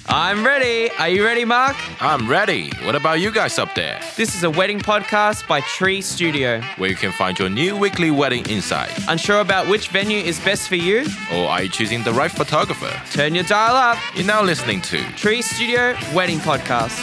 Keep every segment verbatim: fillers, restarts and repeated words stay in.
I'm ready. Are you ready, Mark? I'm ready. What about you guys up there? This is a wedding podcast by Tree Studio. Where you can find your new weekly wedding insight. Unsure about which venue is best for you? Or are you choosing the right photographer? Turn your dial up. You're now listening to Tree Studio Wedding Podcast.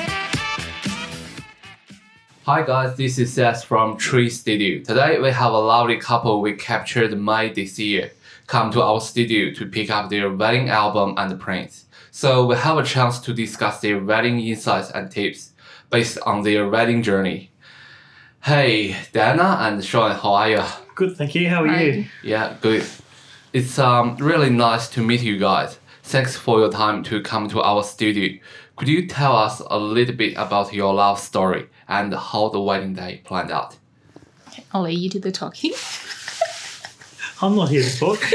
Hi guys, this is Seth from Tree Studio. Today we have a lovely couple we captured May this year come to our studio to pick up their wedding album and prints. So we have a chance to discuss their wedding insights and tips based on their wedding journey. Hey, Dana and Sean, how are you? Good, thank you. How are Hi. you? Yeah, good. It's um really nice to meet you guys. Thanks for your time to come to our studio. Could you tell us a little bit about your love story and how the wedding day planned out? I'll let you do the talking. I'm not here to talk.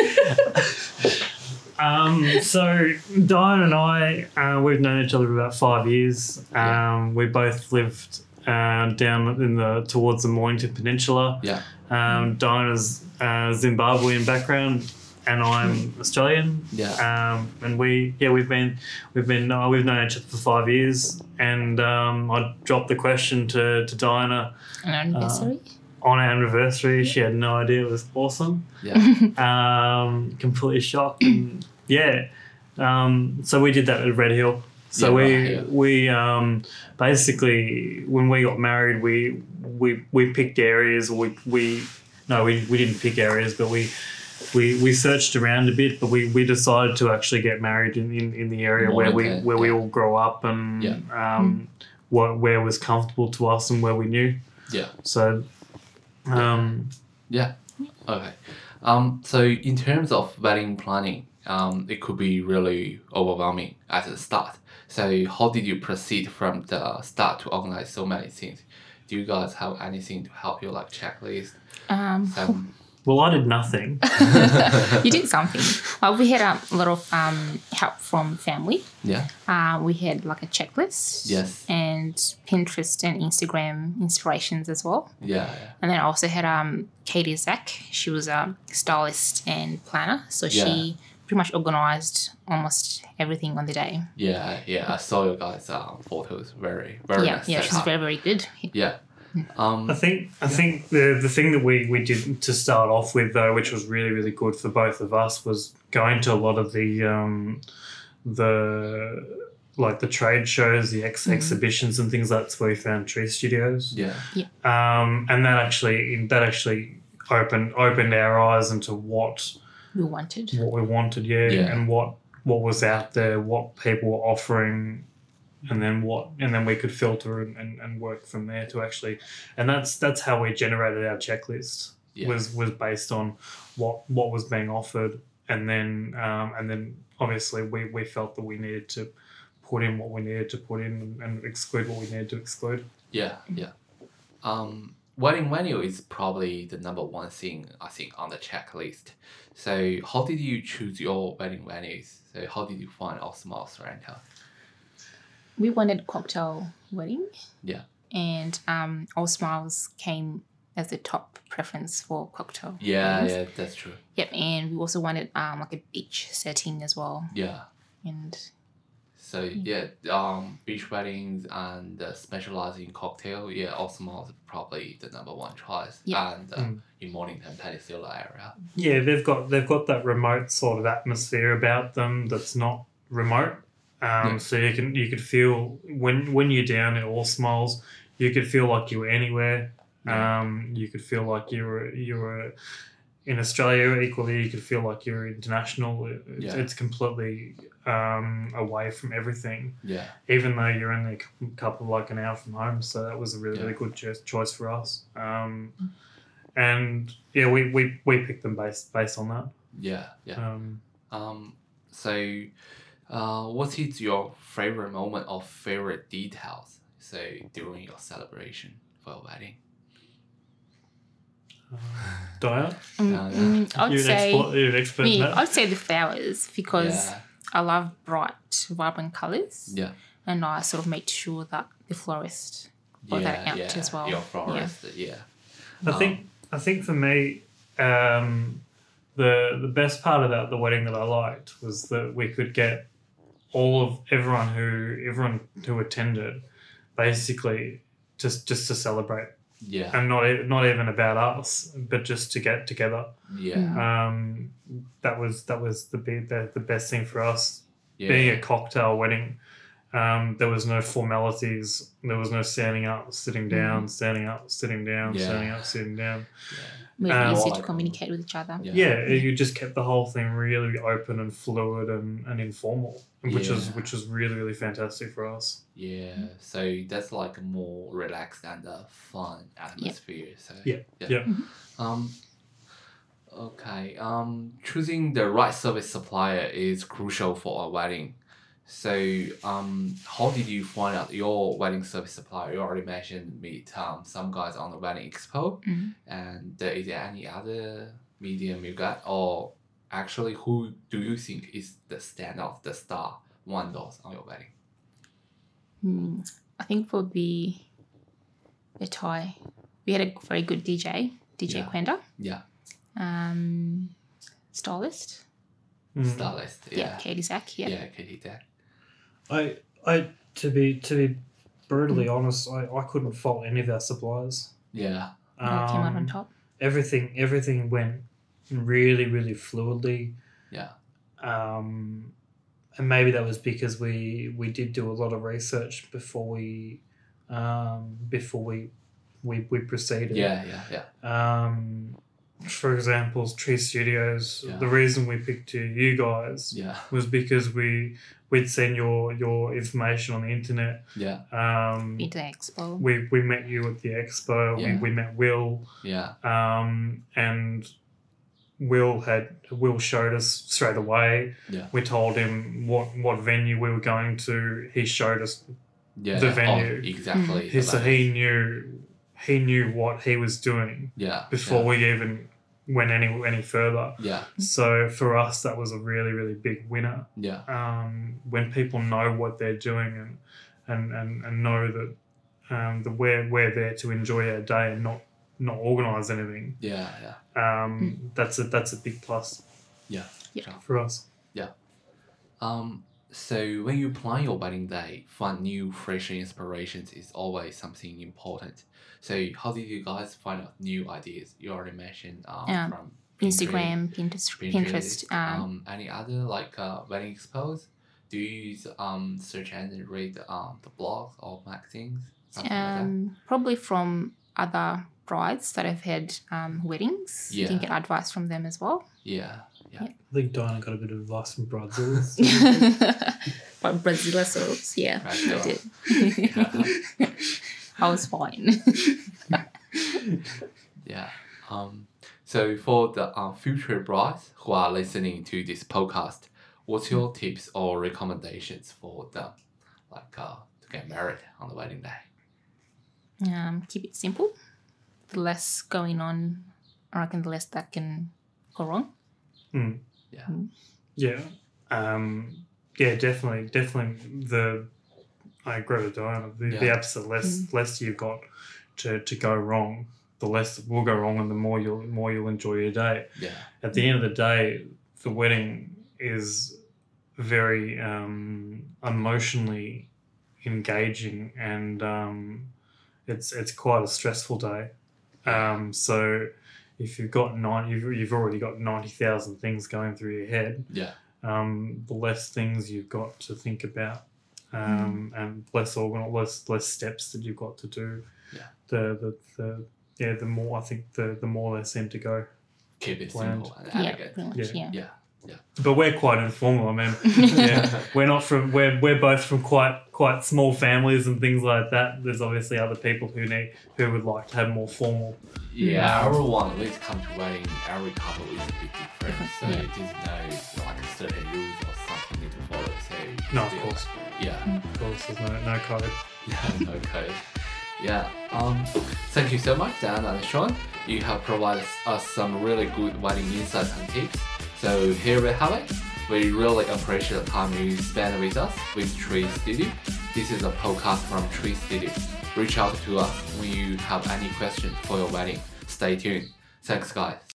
um, so, Diane and I, uh, we've known each other for about five years. Um, Yeah. We both lived uh, down in the towards the Mornington Peninsula. Yeah. Um, Diana's uh, Zimbabwean background, and I'm Australian. Yeah. Um, and we, yeah, we've been, we've been, uh, we've known each other for five years. And um, I dropped the question to to Diana An anniversary. on our anniversary. She had no idea. It was awesome. Yeah. Um, completely shocked. And yeah. Um, so we did that at Red Hill. So Yeah, we right, yeah. we um, basically when we got married, we we we picked areas. We we no, we, we didn't pick areas, but we. We, we searched around a bit, but we, we decided to actually get married in, in, in the area where we Mornington, where we yeah. all grow up and Yeah. um, what where was comfortable to us and where we knew. Yeah. So, um, Yeah. Okay. Um, so in terms of wedding planning, um, it could be really overwhelming at the start. So how did you proceed from the start to organize so many things? Do you guys have anything to help you, like checklist? Um, Some, well, I did nothing. you did something. Well, we had um, a lot of um, help from family. yeah. Uh, we had like a checklist. Yes. And Pinterest and Instagram inspirations as well. Yeah. Yeah. And then I also had um, Katie Zach. She was a stylist and planner. So Yeah. she pretty much organised almost everything on the day. Yeah. Yeah. I saw you guys' um, photos. Very, very yeah, nice. yeah, set she's up. very, very good. Yeah. Um, I think I think the the thing that we, we did to start off with though, which was really really good for both of us, was going to a lot of the um, the like the trade shows, the ex- exhibitions and things. That's where we found Tree Studios, yeah. um, and that actually that actually opened opened our eyes into what We wanted. what we wanted, yeah, Yeah. and what what was out there, what people were offering. And then what? And then we could filter and, and, and work from there to actually, and that's that's how we generated our checklist. Yeah. Was was based on what what was being offered, and then um, and then obviously we, we felt that we needed to put in what we needed to put in and, and exclude what we needed to exclude. Yeah, yeah. Um, wedding venue is probably the number one thing I think on the checklist. So how did you choose your wedding venues? So how did you find Osmos Rental? We wanted cocktail wedding. Yeah. And um, All Smiles came as the top preference for cocktail. Yeah, weddings. yeah, that's true. Yep, and we also wanted um like a beach setting as well. Yeah. And So yeah, um, beach weddings and uh, specializing in cocktail. Yeah, Osmos is probably the number one choice. Yeah. And uh, Mm. in Mornington Peninsula area. Yeah, they've got they've got that remote sort of atmosphere about them that's not remote. Um, Yeah. So you can you could feel when when you're down at All Smiles, you could feel like you were anywhere. Yeah. Um, you could feel like you were you were in Australia. Equally, you could feel like you're international. It- It's, Yeah. it's completely um, away from everything, Yeah. even though you're only a cou- couple like an hour from home. So that was a really Yeah. really good cho- choice for us. Um, and yeah, we, we, we picked them based based on that. Yeah. Yeah. Um, Um, so, uh, what is your favorite moment or favorite details? So during your celebration for a wedding. Diana, um, Yeah, yeah. mm, I'd you're an, say expert, you're an expert in me, that. I'd say the flowers because Yeah. I love bright, vibrant colours. Yeah. And I sort of made sure that the florist brought that out yeah, as well. Your florist, yeah. I think I think for me, um, the the best part about the wedding that I liked was that we could get all of everyone who everyone who attended, basically just just to celebrate, Yeah. and not e- not even about us, but just to get together. Yeah. Um, that was that was the be- the, the best thing for us. Yeah. Being a cocktail wedding, um, there was no formalities. There was no standing up, sitting down, standing up, sitting down, Yeah. standing up, sitting down. Made Um, it easy More to like- communicate with each other. Yeah. Yeah, you just kept the whole thing really open and fluid and, and informal, which was Yeah. which was really really fantastic for us. Yeah, so that's like a more relaxed and uh, fun atmosphere. So Yeah, yeah. Um, okay. Um, choosing the right service supplier is crucial for a wedding. So, um, how did you find out your wedding service supplier? You already mentioned meet um some guys on the wedding expo, Mhm. and uh, is there any other medium you got, or actually, who do you think is the standout, the star one does on your wedding? Hmm. I think for the the Thai, we had a very good D J, D J Yeah. Quenda, Yeah, um, stylist, Mm. stylist. yeah, Yeah, Katie Zach, yeah. yeah, Katie Deck. I I to be to be brutally honest, I, I couldn't fault any of our suppliers. Yeah, They all came out on Um, top. Everything everything went really really fluidly. yeah, Um, and maybe that was because we we did do a lot of research before we um, before we we, we proceeded. yeah, yeah, yeah. Um, for example, Tree Studios. Yeah. The reason we picked you, you guys Yeah, was because we we'd seen your your information on the internet. yeah, Um, Been to the expo. we we met you at the expo. Yeah. We, we met Will. yeah, Um, and Will had Will showed us straight away. Yeah. We told him what what venue we were going to. He showed us. yeah. The Oh, venue. exactly. He, so about- he knew he knew what he was doing yeah, before yeah, we even went any any further. yeah, So for us, that was a really really big winner. yeah, Um, when people know what they're doing and and and, and know that um, that we're we're there to enjoy our day and not not organise anything. yeah, yeah. Um, that's a that's a big plus Yeah. Yeah. Sure. for us. Um, so when you plan your wedding day, find new, fresh inspirations is always something important. So how did you guys find out new ideas? You already mentioned um, Um, from Instagram, Pinterest, Pinterest. Um, Um, any other like uh, wedding expos? Do you use um search and read um the blogs or magazines? Something like that? um, probably from other brides that have had um, weddings. You Yeah. can get advice from them as well. Yeah, yeah, I think Diana got a bit of advice from Brazils. But Brazil sauce, yeah, Brazil. I did. yeah. I was fine. Yeah. Um, so for the uh, future brides who are listening to this podcast, what's your tips or recommendations for them, like uh, to get married on the wedding day? Um, keep it simple. The less going on, I reckon the less that can go wrong. Mm. Yeah. Yeah. Um, yeah, definitely, definitely. The I agree with Diana. The, the Yeah. absolute less less you've got to, to go wrong, the less will go wrong, and the more you'll more you'll enjoy your day. Yeah. At the end of the day, the wedding is very um, emotionally engaging, and um, it's it's quite a stressful day. Um, so if you've got nine, you've, you've already got ninety thousand things going through your head. Yeah. Um, the less things you've got to think about, um, and less organ, less less steps that you've got to do. Yeah. The the, the yeah, the more I think the the more they seem to go. Keep it Bland. simple and Yeah, elegant. pretty much, Yeah. yeah. Yeah. But we're quite informal. I mean, yeah, we're not from we're we're both from quite quite small families and things like that. There's obviously other people who need who would like to have more formal. Yeah, everyone when it comes to wedding, every couple is a bit different. So Yeah. it is no like certain rules or something need to follow. So No, of still- course. Yeah. Of course, there's no no code. Yeah, no code. Yeah. Um, thank you so much, Dan and Sean. You have provided us some really good wedding insights and tips. So here we have it. We really appreciate the time you spend with us with Tree Studio. This is a podcast from Tree Studio. Reach out to us when you have any questions for your wedding. Stay tuned. Thanks, guys.